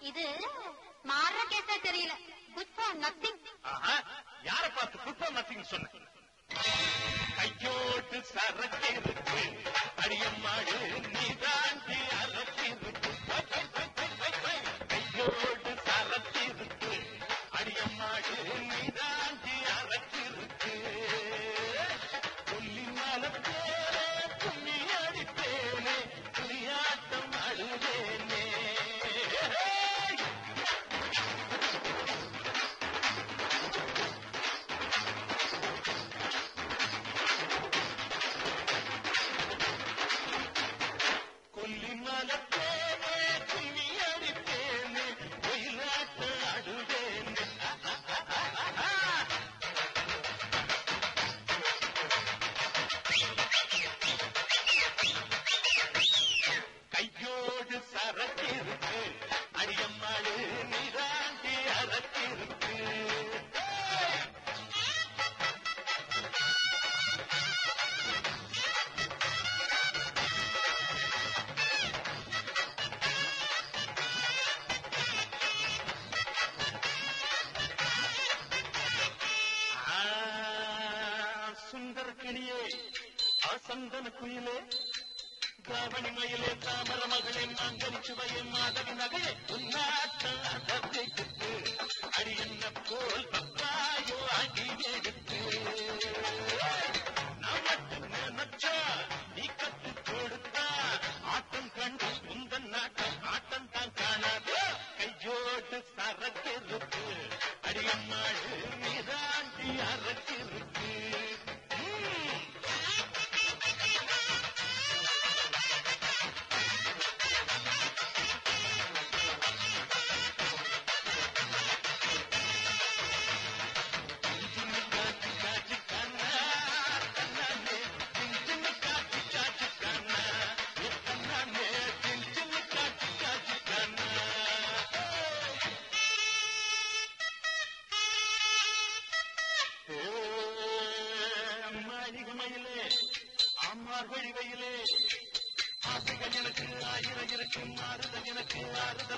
இது மாற கேஸா தெரியல. Good for nothing. யார பார்த்து குட் ஃபார் நத்திங் சொன்ன? கையோட்டு சரக்கு இருக்கு அடியம்மாடு நீ தாண்டி அரக்கு இருக்கு. கையோட்டு சரக்கு இருக்கு அடியம்மாடு நீ தாண்டி அரக்கு இருக்கு. புள்ளி மலத்தேனே புள்ளி அடித்தேனே புலியாட்டம் அழுவேனே. கையோடு சரக்கு இருக்கு அடியம்மாடு நீராண்டி அரக்கு இருக்கு. சுந்தர கிளியே சந்தன குயிலே தாவணி மயிலே தாமர மகளே மாங்கனி சுவையே மாதவி நகையே உன்னாட்டம் அதற்கு அடி என்ன போல் பப்பாயோ அடி எடுத்து நமக்கு நினைச்சா நீ கத்து கொடுத்தா ஆட்டம் கண்டு உந்தன் நாட்டம் ஆட்டம் தான் காணாதோ. கையோட்டு சரக்கு இருக்கு அடியம்மாடு நீதாண்டி அரக்கு இருக்கு. மார்கழி வெயிலே ஆசைகள் எனக்கு ஆயிரம் இருக்கு மாறுதல் எனக்கு ஆறுதல்